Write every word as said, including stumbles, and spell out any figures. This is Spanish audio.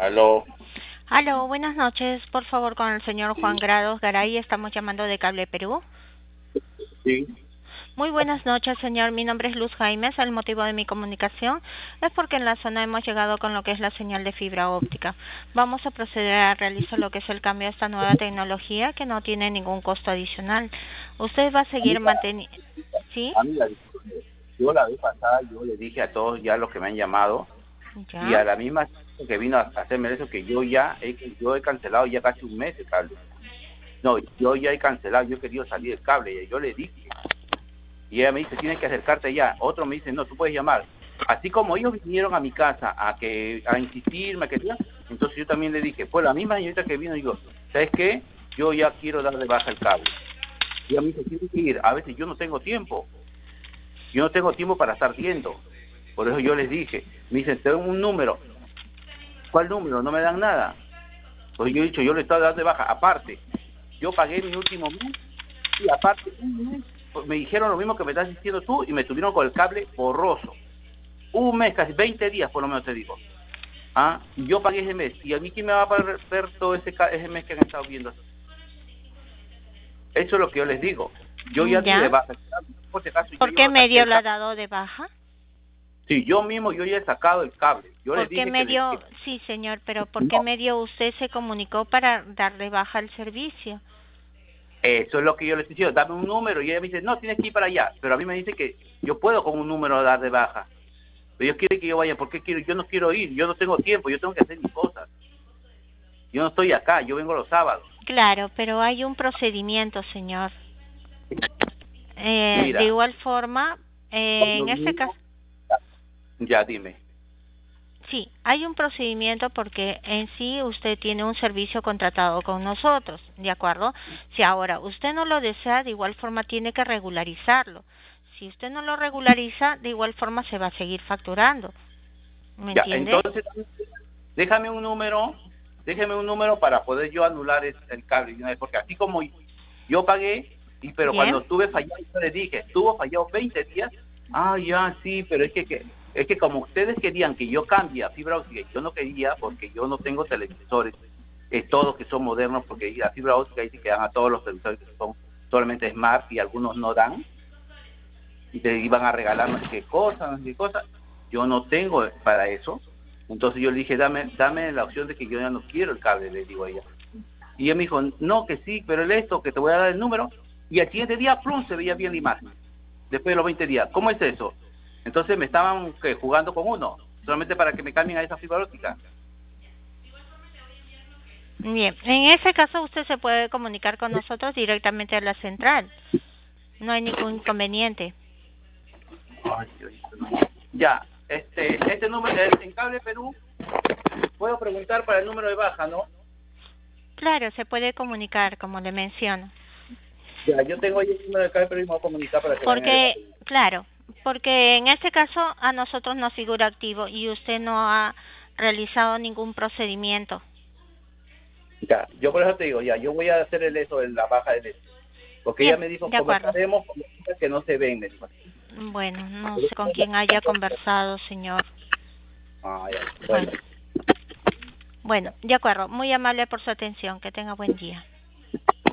Aló, Aló, buenas noches. Por favor, con el señor Juan Grados Garay. Estamos llamando de Cable Perú. sí, Muy buenas noches, señor. Mi nombre es Luz Jaimes. El motivo de mi comunicación es porque en la zona hemos llegado con lo que es la señal de fibra óptica. Vamos a proceder a realizar lo que es el cambio a esta nueva tecnología que no tiene ningún costo adicional. Usted va a seguir amiga, manteniendo... ¿Sí? amiga, yo la vez pasada yo le dije a todos ya los que me han llamado y ¿Ya? a la misma que vino a hacerme eso que yo ya he, yo he cancelado ya casi un mes el cable. No, yo ya he cancelado, yo he querido salir del cable, y yo le dije. Y ella me dice, tienes que acercarte ya. Otro me dice, no, tú puedes llamar. Así como ellos vinieron a mi casa a que a insistirme, que entonces yo también le dije, pues la misma señorita que vino, digo, ¿sabes qué? Yo ya quiero dar de baja el cable. Y ella me dice, tienes que ir. A veces yo no tengo tiempo. Yo no tengo tiempo para estar viendo. Por eso yo les dije, me dicen, tengo un número. ¿Cuál número? No me dan nada. Pues yo he dicho, yo le estoy dando de baja. Aparte, yo pagué mi último mes y aparte un mes, pues me dijeron lo mismo que me estás diciendo tú y me tuvieron con el cable borroso. Un mes, casi veinte días por lo menos te digo. ¿Ah? Y yo pagué ese mes. ¿Y a mí quién me va a pagar ver todo ese, ese mes que han estado viendo? Eso es lo que yo les digo. Yo ya di de ¿Ya? baja. Por si acaso yo, ¿Por yo qué lo saqué medio el lo ha cable. dado de baja? Sí, yo mismo yo ya he sacado el cable. Yo les ¿Por qué dije que, medio, que sí señor, pero por qué no. medio usted se comunicó para dar de baja el servicio? Eso es lo que yo les estoy diciendo. Dame un número. Y ella me dice, no, tienes que ir para allá. Pero a mí me dice que yo puedo con un número dar de baja. Pero ellos quieren que yo vaya. ¿Por qué quiero? Yo no quiero ir. Yo no tengo tiempo. Yo tengo que hacer mis cosas. Yo no estoy acá. Yo vengo los sábados. Claro, pero hay un procedimiento, señor. Eh, de Mira, igual forma, eh, cuando en este caso, vino, ya dime. sí, hay un procedimiento porque en sí usted tiene un servicio contratado con nosotros, ¿de acuerdo? Si ahora usted no lo desea, de igual forma tiene que regularizarlo. Si usted no lo regulariza, de igual forma se va a seguir facturando, ¿me Ya, entiende? entonces, déjame un número. Déjeme un número para poder yo anular el, el cable. Porque así como yo pagué, y pero cuando Bien, estuve fallado, yo les dije, estuvo fallado veinte días. Ah, ya, sí, pero es que, que es que como ustedes querían que yo cambie a fibra óptica, y yo no quería porque yo no tengo televisores, eh, todos que son modernos, porque la fibra óptica dice que dan a todos los televisores que son solamente smart y algunos no dan, y te iban a regalar no sé qué cosas, no sé qué cosas. Yo no tengo para eso. Entonces yo le dije, dame, dame la opción de que yo ya no quiero el cable, le digo a ella. Y ella me dijo, no, que sí, pero el esto, que te voy a dar el número. Y al siguiente día, plum, se veía bien la imagen. Después de los veinte días. ¿Cómo es eso? Entonces me estaban ¿qué? Jugando con uno, solamente para que me cambien a esa fibra óptica. bien. En ese caso usted se puede comunicar con nosotros directamente a la central. No hay ningún inconveniente. Ay, Dios. Ya, este, este número, el- en Cable Perú, puedo preguntar para el número de baja, ¿no? Claro, se puede comunicar, como le menciono. Ya, yo tengo ahí el número de Cable Perú y me voy a comunicar para que me den el Porque, baja. claro, porque en este caso a nosotros nos figura activo y usted no ha realizado ningún procedimiento. Ya, yo por eso te digo, ya, yo voy a hacer el eso, la baja del eso. Porque ella Bien, me dijo, de acuerdo. conversaremos con cosas que no se ven, me dijo. Bueno, no sé con quién haya conversado, señor. Ah, ya, bueno. Bueno, bueno, de acuerdo. Muy amable por su atención. Que tenga buen día.